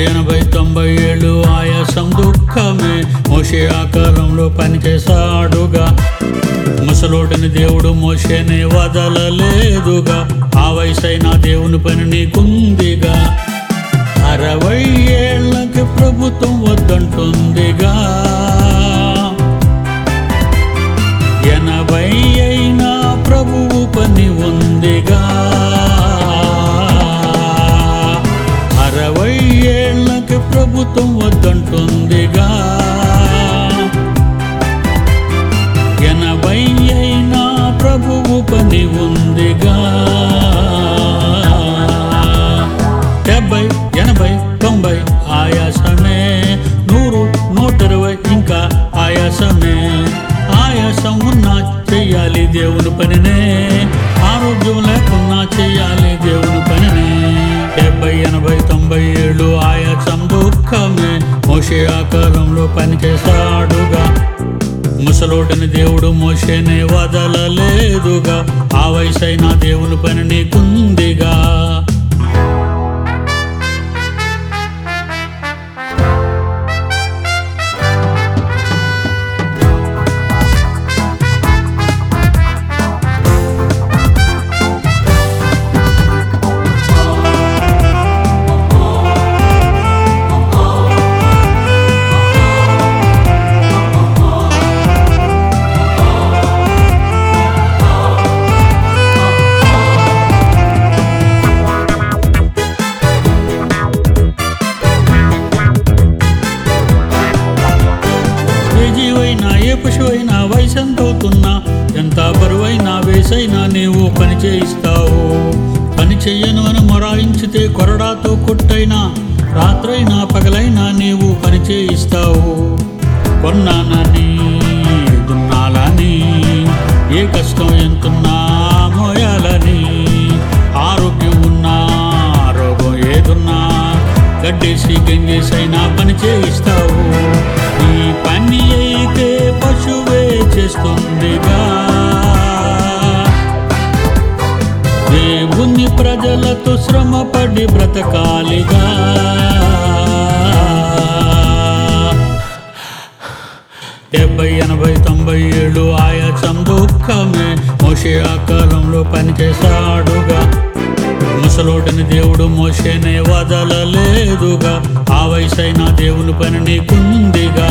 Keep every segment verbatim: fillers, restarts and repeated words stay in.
ఎనభై తొంభై ఏళ్ళు ఆయాసం దుఃఖమే మోషే ఆకారంలో పనిచేశాడుగా. ముసలోడిని దేవుడు మోషేనే వదలలేదుగా. ఆ వయసైన దేవుని పని నీకుందిగా. అరవై ఏళ్ళకి ప్రభుత్వం వద్దంటుందిగా. ఎనభై అయినా ప్రభువు పని ఉందిగా. అరవై ఏళ్ళకి ప్రభుత్వం వద్దంటుందిగా. ఎనభై అయినా ప్రభువు పని ఉందిగా. డెబ్బై ఎనభై తొంభై ఆయాసమే, నూరు నూట ఇరవై ఇంకా ఆయాసమే. ఆయాసం ఉన్నా చెయ్యాలి దేవుని పనినే, ఆరోగ్యం లేకున్నా చెయ్యాలి దేవుని పనినే. డెబ్బై ఎనభై తొంభై ఏళ్ళు ఆయాసం దుఃఖమే మోషే ఆకారంలో పనిచేశాడుగా. ముసలోడిని దేవుడు మోషేనే వదలలేదుగా. ఆ వయసైన దేవుని పని నీకుందిగా. ఏ పశువైనా వయసెంతవుతున్నా, ఎంత బరువైనా వేసైనా నీవు పని చేయిస్తావు. పని చెయ్యను అని మొరాయించితే కొరడాతో కొట్టైనా, రాత్రైనా పగలైనా నీవు పని చేయిస్తావు. కొన్నానని దున్నాలని, ఏ కష్టం ఎంతున్నా మోయాలని, ఆరోగ్యం ఉన్నా రోగం ఏదున్నా గడ్డేసి గంగేసైనా పని చేయిస్తావు. ఈ పని అయితే పశువే చేస్తుందిగా. దేవుని ప్రజలతో శ్రమపడి బ్రతకాలిగా. డెబ్బై ఎనభై తొంభై ఏళ్ళు ఆయాసం దుఃఖమే మోషే ఆకారంలో పనిచేశాడుగా. ముసలోడిని దేవుడు మోషేనే వదలలేదుగా. ఆ వయసైన దేవుని పని నీకుందిగా.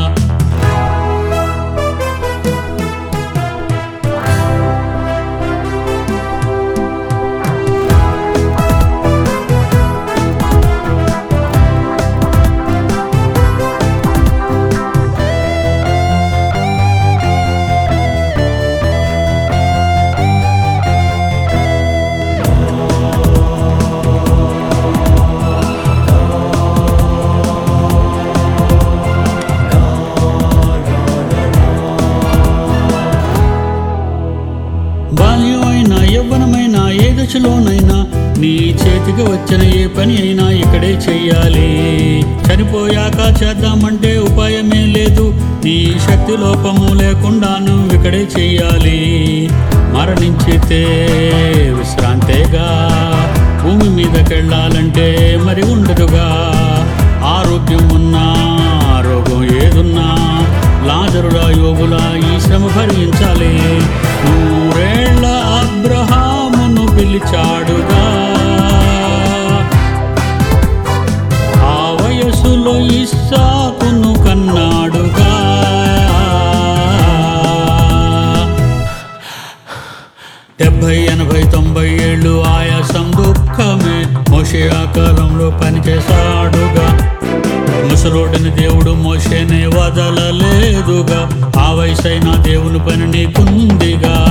బాల్యమైనా యవ్వనమైనా ఏ దశలోనైనా నీ చేతికి వచ్చిన ఏ పని అయినా ఇక్కడే చెయ్యాలి. చనిపోయాక చేద్దామంటే ఉపాయమే లేదు. నీ శక్తి లోపము లేకుండా నువ్వు ఇక్కడే చెయ్యాలి. మరణించితే విశ్రాంతేగా. భూమి మీదకెళ్ళాలంటే మరి ఉండదుగా. ఆరోగ్యం ఉన్నా రోగం ఏదున్నా లాజరులా యోగులా ఈ శ్రమ భరించాలి. నూరేళ్ల అబ్రహామును పిలిచాడుగా. ఆ వయసులో ఇస్సాకును కన్నాడుగా. డెబ్బై ఎనభై తొంభై ఏళ్ళు ఆయాసం దుఃఖమే మోషే ఆకారంలో పనిచేశాడుగా. ముసలోడిని దేవుడు మోషేనే వదలలేదుగా. ఆ వయసైన దేవుని పని నీకుందిగా.